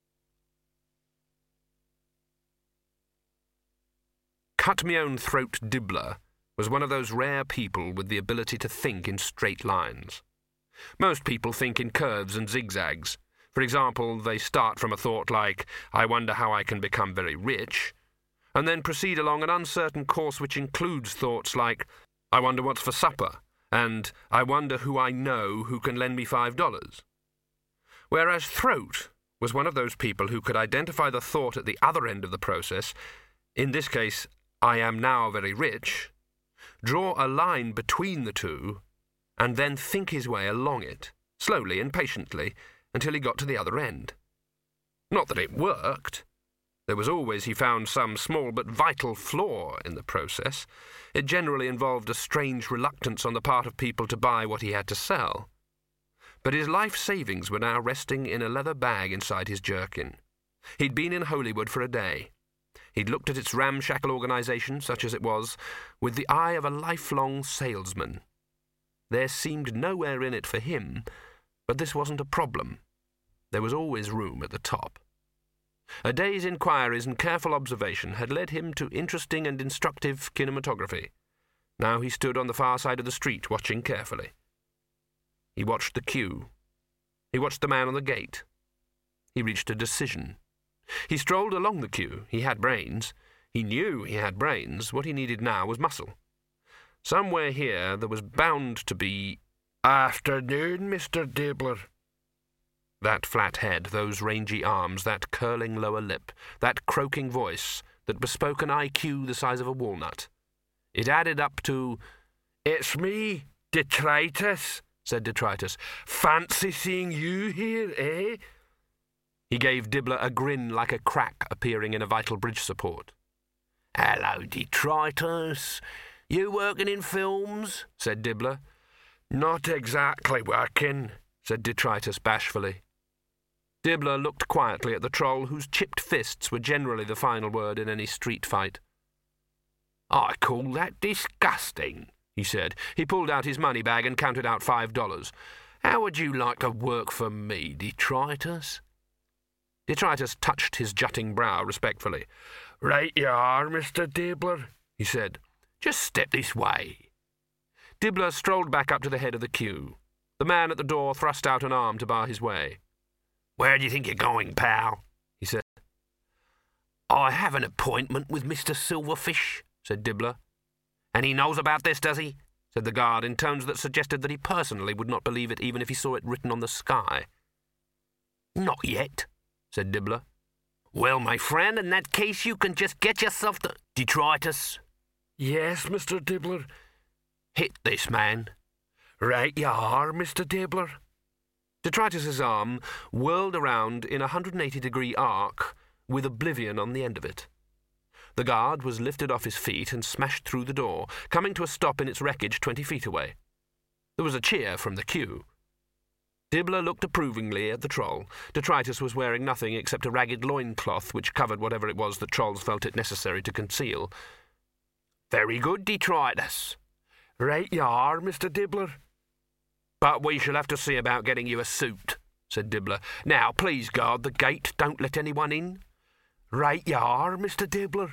Cut-me-own-throat Dibbler was one of those rare people with the ability to think in straight lines. Most people think in curves and zigzags. For example, they start from a thought like, I wonder how I can become very rich, and then proceed along an uncertain course which includes thoughts like, I wonder what's for supper, and I wonder who I know who can lend me $5. Whereas Throat was one of those people who could identify the thought at the other end of the process, in this case, I am now very rich, draw a line between the two, and then think his way along it, slowly and patiently, until he got to the other end. Not that it worked. There was always, he found, some small but vital flaw in the process. It generally involved a strange reluctance on the part of people to buy what he had to sell. But his life savings were now resting in a leather bag inside his jerkin. He'd been in Holywood for a day. He'd looked at its ramshackle organisation, such as it was, with the eye of a lifelong salesman. There seemed nowhere in it for him, but this wasn't a problem. There was always room at the top. A day's inquiries and careful observation had led him to interesting and instructive kinematography. Now he stood on the far side of the street, watching carefully. He watched the queue. He watched the man on the gate. He reached a decision. He strolled along the queue. He had brains. He knew he had brains. What he needed now was muscle. Somewhere here there was bound to be... Afternoon, Mr. Dibbler. That flat head, those rangy arms, that curling lower lip, that croaking voice that bespoke an IQ the size of a walnut. It added up to... It's me, Detritus, said Detritus. Fancy seeing you here, eh? He gave Dibbler a grin like a crack appearing in a vital bridge support. Hello, Detritus. You working in films? Said Dibbler. Not exactly working, said Detritus bashfully. Dibbler looked quietly at the troll whose chipped fists were generally the final word in any street fight. I call that disgusting, he said. He pulled out his money bag and counted out $5. How would you like to work for me, Detritus? Detritus touched his jutting brow respectfully. Right you are, Mr. Dibbler, he said. Just step this way. Dibbler strolled back up to the head of the queue. The man at the door thrust out an arm to bar his way. "Where do you think you're going, pal?" he said. "I have an appointment with Mr. Silverfish," said Dibbler. "And he knows about this, does he?" said the guard, in tones that suggested that he personally would not believe it even if he saw it written on the sky. "Not yet," said Dibbler. "Well, my friend, in that case you can just get yourself to detritus." "Yes, Mr. Dibbler." "Hit this, man." "Right you are, Mr. Dibbler." Detritus's arm whirled around in a 180-degree arc with oblivion on the end of it. The guard was lifted off his feet and smashed through the door, coming to a stop in its wreckage 20 feet away. There was a cheer from the queue. Dibbler looked approvingly at the troll. Detritus was wearing nothing except a ragged loincloth which covered whatever it was that trolls felt it necessary to conceal. "Very good, Detritus." "Right you are, Mr. Dibbler." "But we shall have to see about getting you a suit," said Dibbler. "Now, please guard the gate. Don't let anyone in." "Right you are, Mr. Dibbler."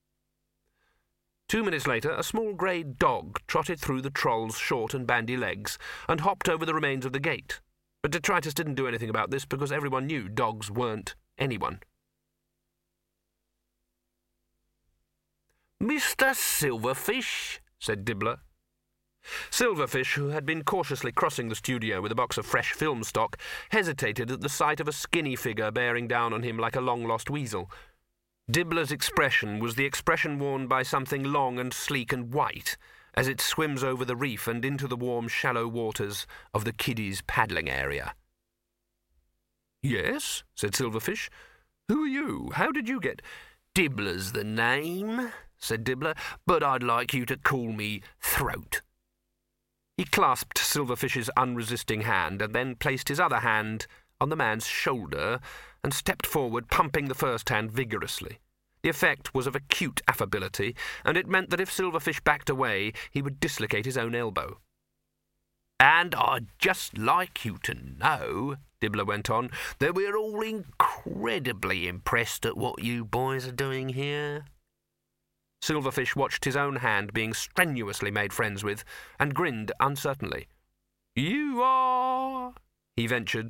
2 minutes later, a small grey dog trotted through the troll's short and bandy legs and hopped over the remains of the gate. But Detritus didn't do anything about this because everyone knew dogs weren't anyone. "Mr. Silverfish," said Dibbler. Silverfish, who had been cautiously crossing the studio with a box of fresh film stock, hesitated at the sight of a skinny figure bearing down on him like a long-lost weasel. Dibbler's expression was the expression worn by something long and sleek and white, as it swims over the reef and into the warm, shallow waters of the kiddies' paddling area. "Yes," said Silverfish. "Who are you? How did you get—" "Dibbler's the name," said Dibbler, "but I'd like you to call me Throat." He clasped Silverfish's unresisting hand and then placed his other hand on the man's shoulder and stepped forward, pumping the first hand vigorously. The effect was of acute affability, and it meant that if Silverfish backed away, he would dislocate his own elbow. "And I'd just like you to know," Dibbler went on, "that we're all incredibly impressed at what you boys are doing here." Silverfish watched his own hand being strenuously made friends with, and grinned uncertainly. "You are—" he ventured.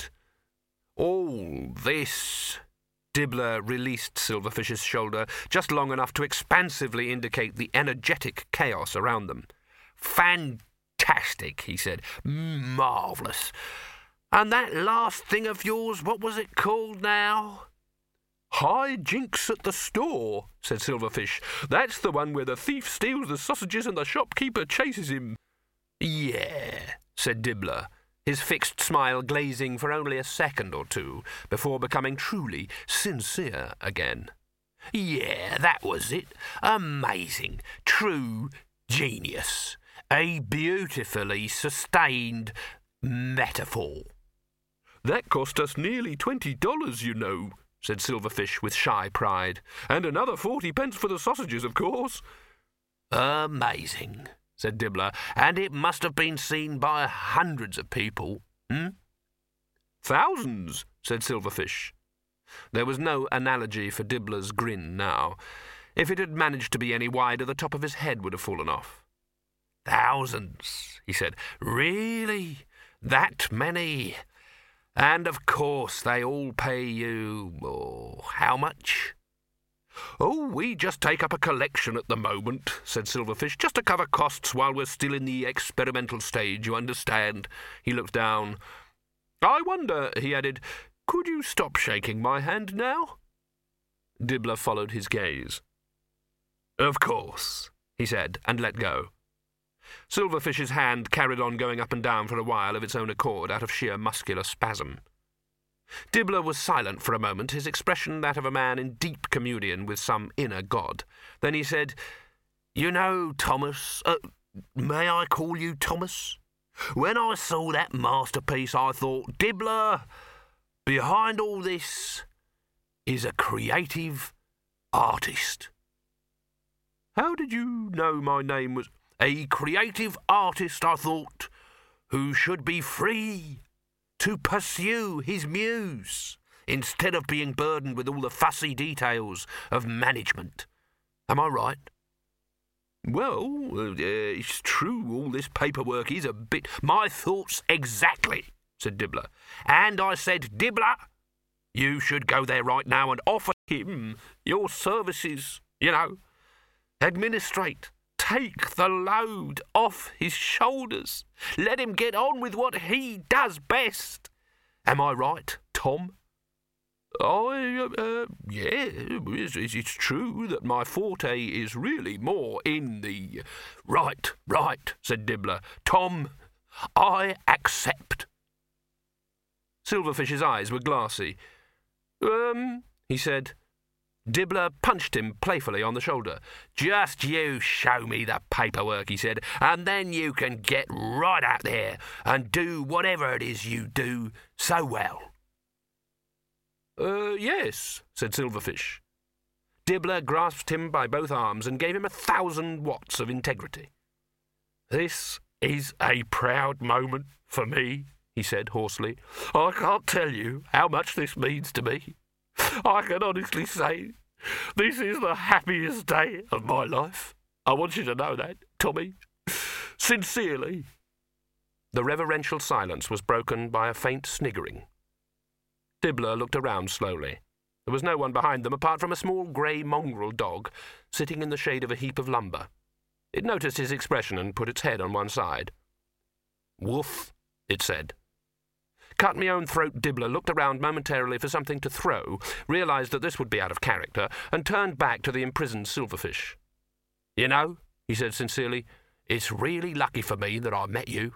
"All this—" Dibbler released Silverfish's shoulder just long enough to expansively indicate the energetic chaos around them. "Fantastic," he said. "Marvellous. And that last thing of yours, what was it called now?" "High Jinks at the Store," said Silverfish. "That's the one where the thief steals the sausages and the shopkeeper chases him." "Yeah," said Dibbler, his fixed smile glazing for only a second or two before becoming truly sincere again. "Yeah, that was it. Amazing. True genius. A beautifully sustained metaphor." "That cost us nearly $20, you know," said Silverfish with shy pride. "And another 40 pence for the sausages, of course." "Amazing," said Dibbler. "And it must have been seen by hundreds of people, "Thousands," said Silverfish. There was no analogy for Dibbler's grin now. If it had managed to be any wider, the top of his head would have fallen off. "Thousands," he said. "Really? That many? And of course they all pay you, how much?" "Oh, we just take up a collection at the moment," said Silverfish, "just to cover costs while we're still in the experimental stage, you understand." He looked down. "I wonder," he added, "could you stop shaking my hand now?" Dibbler followed his gaze. "Of course," he said, and let go. Silverfish's hand carried on going up and down for a while of its own accord, out of sheer muscular spasm. Dibbler was silent for a moment, his expression that of a man in deep communion with some inner god. Then he said, "You know, Thomas, may I call you Thomas? When I saw that masterpiece, I thought, Dibbler, behind all this is a creative artist." "How did you know my name was—" "A creative artist, I thought, who should be free to pursue his muse instead of being burdened with all the fussy details of management. Am I right?" Well, it's true all this paperwork is a bit... My thoughts exactly, said Dibbler. And I said, Dibbler, you should go there right now and offer him your services, you know. Administrate. Take the load off his shoulders. Let him get on with what he does best. Am I right, Tom? Yeah, it's true that my forte is really more in the... Right, said Dibbler. Tom, I accept. Silverfish's eyes were glassy. He said. Dibbler punched him playfully on the shoulder. Just you show me the paperwork, he said, and then you can get right out there and do whatever it is you do so well. Yes, said Silverfish. Dibbler grasped him by both arms and gave him 1,000 watts of integrity. This is a proud moment for me, he said hoarsely. I can't tell you how much this means to me. I can honestly say this is the happiest day of my life. I want you to know that, Tommy. Sincerely. The reverential silence was broken by a faint sniggering. Dibbler looked around slowly. There was no one behind them apart from a small grey mongrel dog sitting in the shade of a heap of lumber. It noticed his expression and put its head on one side. Woof, it said. Cut-me-own-throat Dibbler looked around momentarily for something to throw, realised that this would be out of character, and turned back to the imprisoned Silverfish. You know, he said sincerely, it's really lucky for me that I met you.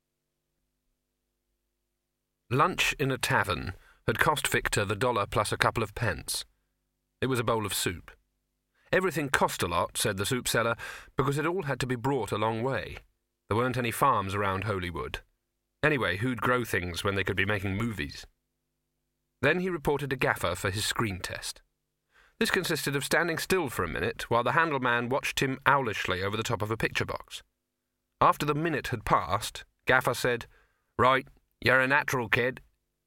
Lunch in a tavern had cost Victor the $1 plus a couple of pence. It was a bowl of soup. Everything cost a lot, said the soup seller, because it all had to be brought a long way. There weren't any farms around Holywood. Anyway, who'd grow things when they could be making movies? Then he reported to Gaffer for his screen test. This consisted of standing still for a minute while the handle man watched him owlishly over the top of a picture box. After the minute had passed, Gaffer said, Right, you're a natural, kid.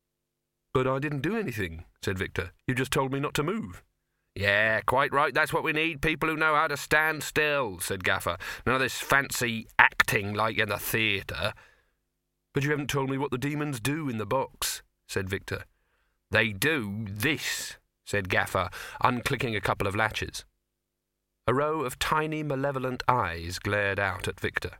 But I didn't do anything, said Victor. You just told me not to move. Yeah, quite right. That's what we need, people who know how to stand still, said Gaffer. None of this fancy acting like in the theatre. But you haven't told me what the demons do in the box, said Victor. They do this, said Gaffer, unclicking a couple of latches. A row of tiny, malevolent eyes glared out at Victor.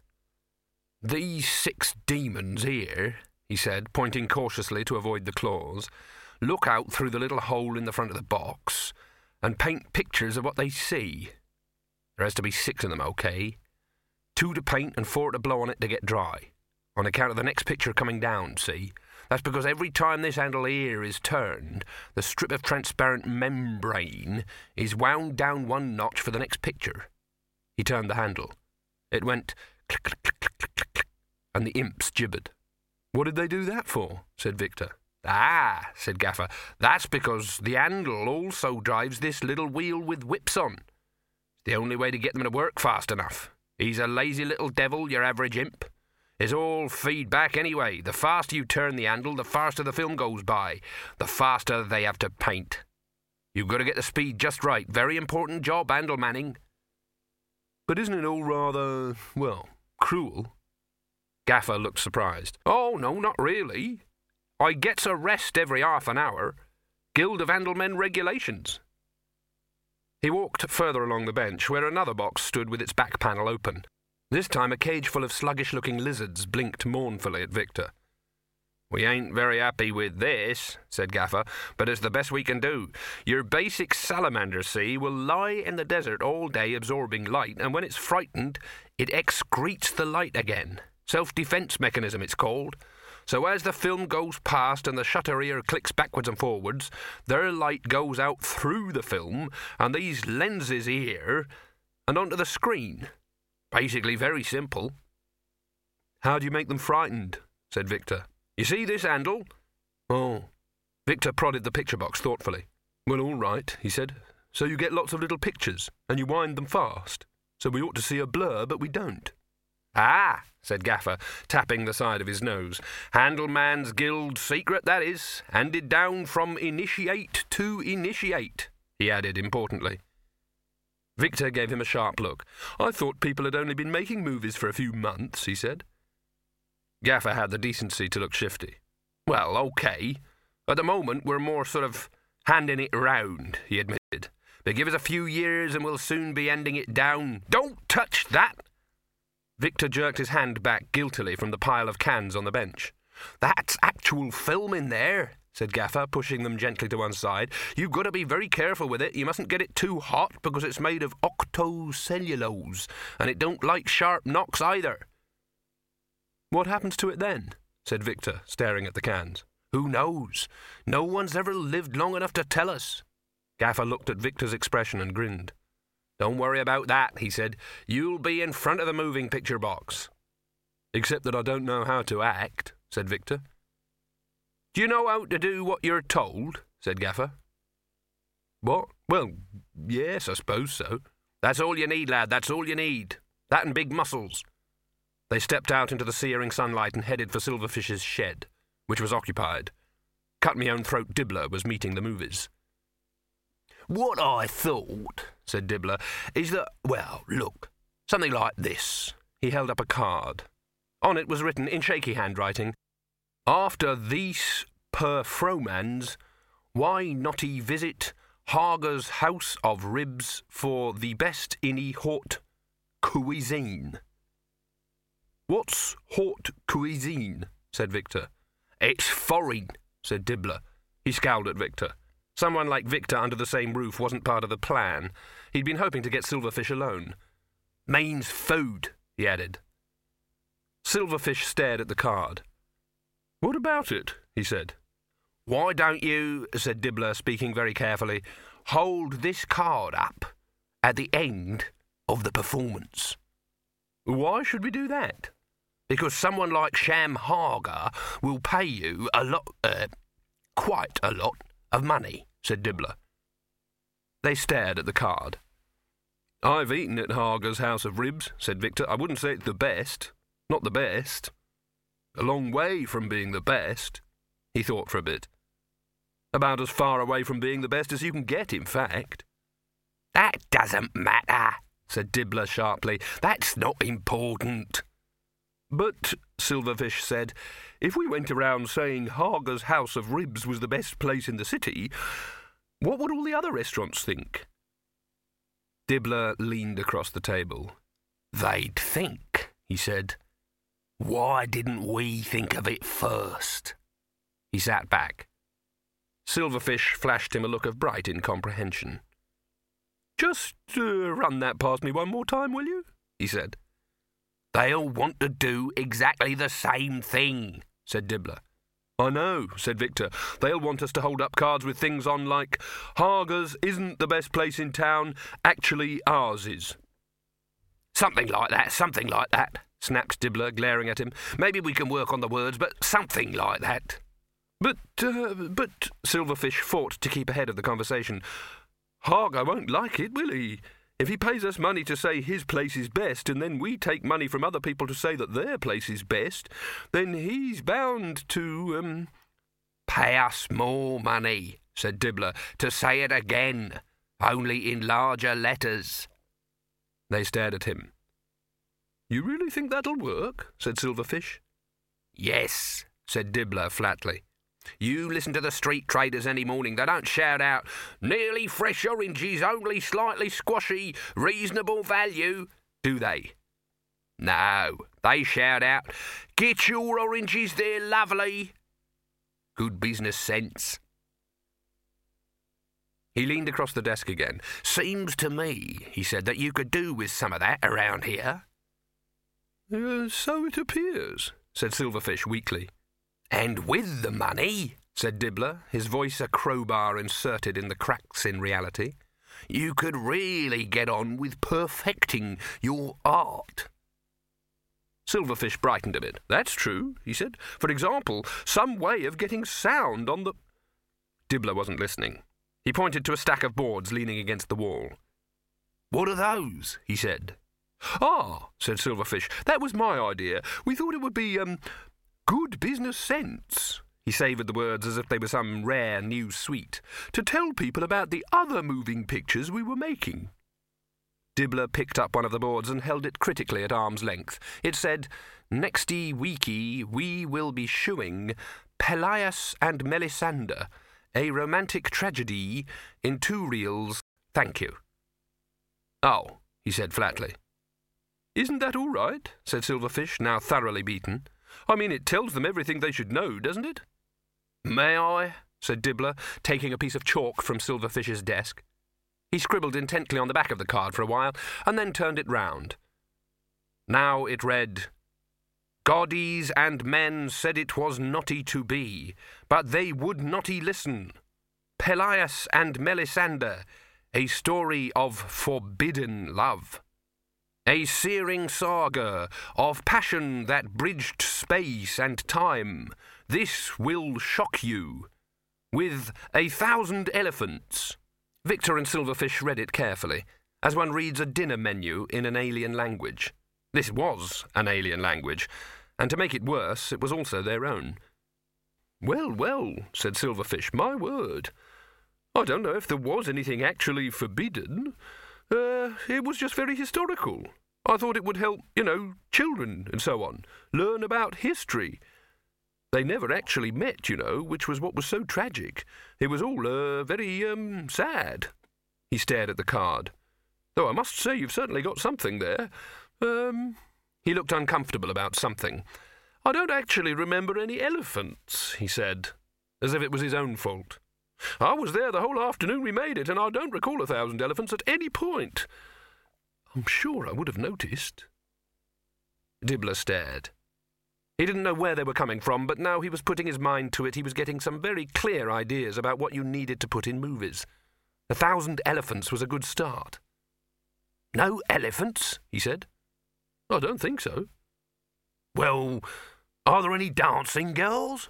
These 6 demons here, he said, pointing cautiously to avoid the claws, look out through the little hole in the front of the box and paint pictures of what they see. There has to be 6 of them, okay? 2 to paint and 4 to blow on it to get dry. On account of the next picture coming down, see? That's because every time this handle here is turned, the strip of transparent membrane is wound down 1 notch for the next picture. He turned the handle. It went click, click, click, click, click, click, click, and the imps gibbered. What did they do that for? Said Victor. Ah, said Gaffer, that's because the handle also drives this little wheel with whips on. It's the only way to get them to work fast enough. He's a lazy little devil, your average imp. It's all feedback anyway. The faster you turn the handle, the faster the film goes by. The faster they have to paint. You've got to get the speed just right. Very important job, handle manning. But isn't it all rather, well, cruel? Gaffer looked surprised. Oh, no, not really. I gets a rest every half an hour. Guild of Handlemen regulations. He walked further along the bench, where another box stood with its back panel open. This time a cage full of sluggish-looking lizards blinked mournfully at Victor. We ain't very happy with this, said Gaffer, but it's the best we can do. Your basic salamander, see, will lie in the desert all day absorbing light, and when it's frightened, it excretes the light again. Self-defense mechanism, it's called. So as the film goes past and the shutter here clicks backwards and forwards, their light goes out through the film, and these lenses here, and onto the screen. Basically very simple. How do you make them frightened? Said Victor. You see this handle? Oh. Victor prodded the picture box thoughtfully. Well, all right, he said. So you get lots of little pictures, and you wind them fast. So we ought to see a blur, but we don't. Ah, said Gaffer, tapping the side of his nose. Handleman's Guild secret, that is. Handed down from initiate to initiate, he added importantly. Victor gave him a sharp look. "I thought people had only been making movies for a few months," he said. Gaffer had the decency to look shifty. "Well, OK. At the moment, we're more sort of handing it round," he admitted. "But give us a few years and we'll soon be handing it down." "Don't touch that!" Victor jerked his hand back guiltily from the pile of cans on the bench. "That's actual film in there," said Gaffer, pushing them gently to one side. "You've got to be very careful with it. You mustn't get it too hot because it's made of octocellulose, and it don't like sharp knocks either." "What happens to it then?" said Victor, staring at the cans. "Who knows? No one's ever lived long enough to tell us." Gaffer looked at Victor's expression and grinned. "Don't worry about that," he said. "You'll be in front of the moving picture box." "Except that I don't know how to act," said Victor. "Do you know how to do what you're told?" said Gaffer. "What? Well, yes, I suppose so." "That's all you need, lad, that's all you need. That and big muscles." They stepped out into the searing sunlight and headed for Silverfish's shed, which was occupied. Cut-me-own-throat Dibbler was meeting the movies. "What I thought," said Dibbler, "is that, well, look, something like this." He held up a card. On it was written in shaky handwriting, "After these perfromans, why not he visit Hager's House of Ribs for the best any haute cuisine?" "What's haute cuisine?" said Victor. "It's foreign," said Dibbler. He scowled at Victor. Someone like Victor under the same roof wasn't part of the plan. He'd been hoping to get Silverfish alone. "Means food," he added. Silverfish stared at the card. "What about it?" he said. "Why don't you," said Dibbler, speaking very carefully, "hold this card up at the end of the performance?" "Why should we do that?" "Because someone like Sham Hager will pay you quite a lot of money," said Dibbler. They stared at the card. "I've eaten at Hager's House of Ribs," said Victor. "I wouldn't say it's the best. Not the best. A long way from being the best." He thought for a bit. "About as far away from being the best as you can get, in fact." "That doesn't matter," said Dibbler sharply. "That's not important." "But," Silverfish said, "if we went around saying Hager's House of Ribs was the best place in the city, what would all the other restaurants think?" Dibbler leaned across the table. "They'd think," he said, "why didn't we think of it first?" He sat back. Silverfish flashed him a look of bright incomprehension. "Just run that past me one more time, will you?" he said. "They'll want to do exactly the same thing," said Dibbler. "I know," said Victor. "They'll want us to hold up cards with things on like, Hager's isn't the best place in town, actually ours is." Something like that, snapped Dibbler, glaring at him. "Maybe we can work on the words, but something like that." But, Silverfish fought to keep ahead of the conversation. "Hager won't like it, will he? If he pays us money to say his place is best, and then we take money from other people to say that their place is best, then he's bound to, "Pay us more money," said Dibbler, "to say it again, only in larger letters." They stared at him. "You really think that'll work?" said Silverfish. "Yes," said Dibbler flatly. "You listen to the street traders any morning. They don't shout out, 'Nearly fresh oranges, only slightly squashy, reasonable value,' do they? No, they shout out, 'Get your oranges, they're lovely.' Good business sense." He leaned across the desk again. "Seems to me," he said, "that you could do with some of that around here." "So it appears," said Silverfish weakly. "And with the money," said Dibbler, his voice a crowbar inserted in the cracks in reality, "you could really get on with perfecting your art." Silverfish brightened a bit. "That's true," he said. "For example, some way of getting sound on the—" Dibbler wasn't listening. He pointed to a stack of boards leaning against the wall. "What are those?" he said. "Ah," said Silverfish, "that was my idea. We thought it would be, good business sense," he savoured the words as if they were some rare new sweet, "to tell people about the other moving pictures we were making." Dibbler picked up one of the boards and held it critically at arm's length. It said, "Nexty weeky we will be shewing Pelaius and Melisande, a romantic tragedy in 2 reels, thank you." "Oh," he said flatly. "Isn't that all right?" said Silverfish, now thoroughly beaten. "I mean, it tells them everything they should know, doesn't it?" "May I?" said Dibbler, taking a piece of chalk from Silverfish's desk. He scribbled intently on the back of the card for a while, and then turned it round. Now it read, "Goddies and men said it was naughty to be, but they would naughty listen. Pelaius and Melisande, a story of forbidden love. A searing saga of passion that bridged space and time. This will shock you. With 1,000 elephants." Victor and Silverfish read it carefully, as one reads a dinner menu in an alien language. This was an alien language, and to make it worse, it was also their own. "Well, well," said Silverfish, "my word. I don't know if there was anything actually forbidden. It was just very historical. I thought it would help, children and so on, learn about history. They never actually met, which was what was so tragic. It was all, very, sad." He stared at the card. "Though I must say you've certainly got something there. He looked uncomfortable about something. "I don't actually remember any elephants," he said, as if it was his own fault. "I was there the whole afternoon we made it, and I don't recall 1,000 elephants at any point. I'm sure I would have noticed." Dibbler stared. He didn't know where they were coming from, but now he was putting his mind to it, he was getting some very clear ideas about what you needed to put in movies. 1,000 elephants was a good start. "No elephants?" he said. "I don't think so." "Well, are there any dancing girls?"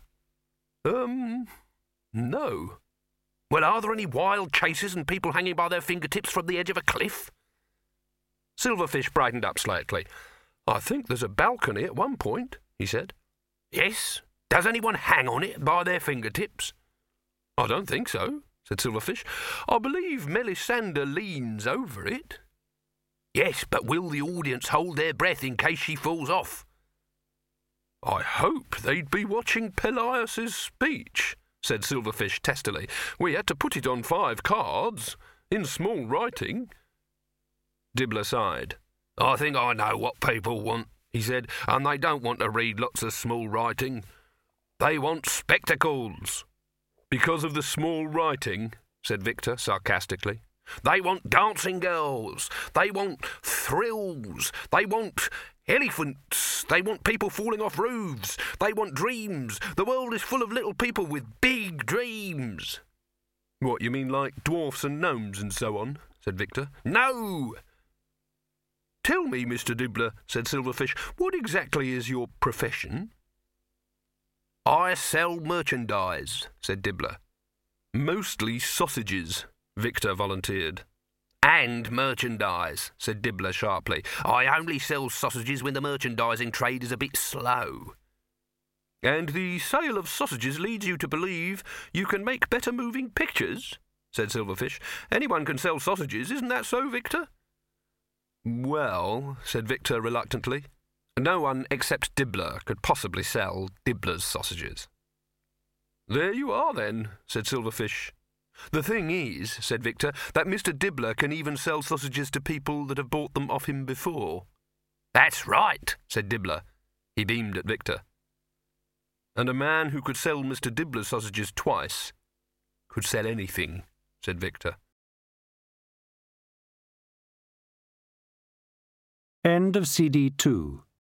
No." "Well, are there any wild chases and people hanging by their fingertips from the edge of a cliff?" Silverfish brightened up slightly. "I think there's a balcony at one point," he said. "Yes? Does anyone hang on it by their fingertips?" "I don't think so," said Silverfish. "I believe Melisande leans over it." "Yes, but will the audience hold their breath in case she falls off?" "I hope they'd be watching Pelaius's speech," said Silverfish testily. "We had to put it on 5 cards, in small writing." Dibbler sighed. "I think I know what people want," he said, "and they don't want to read lots of small writing. They want spectacles." "Because of the small writing?" said Victor sarcastically. "They want dancing girls. They want thrills. They want elephants. They want people falling off roofs. They want dreams. The world is full of little people with big dreams." "What, you mean like dwarfs and gnomes and so on?" said Victor. "No!" "Tell me, Mr. Dibbler," said Silverfish, "what exactly is your profession?" "I sell merchandise," said Dibbler. "Mostly sausages," Victor volunteered. "And merchandise," said Dibbler sharply. "I only sell sausages when the merchandising trade is a bit slow." "And the sale of sausages leads you to believe you can make better moving pictures?" said Silverfish. "Anyone can sell sausages, isn't that so, Victor?" "Well," said Victor reluctantly, "no one except Dibbler could possibly sell Dibbler's sausages." "There you are, then," said Silverfish. "The thing is," said Victor, "that Mr. Dibbler can even sell sausages to people that have bought them off him before." "That's right," said Dibbler. He beamed at Victor. "And a man who could sell Mr. Dibbler's sausages twice could sell anything," said Victor. End of CD 2.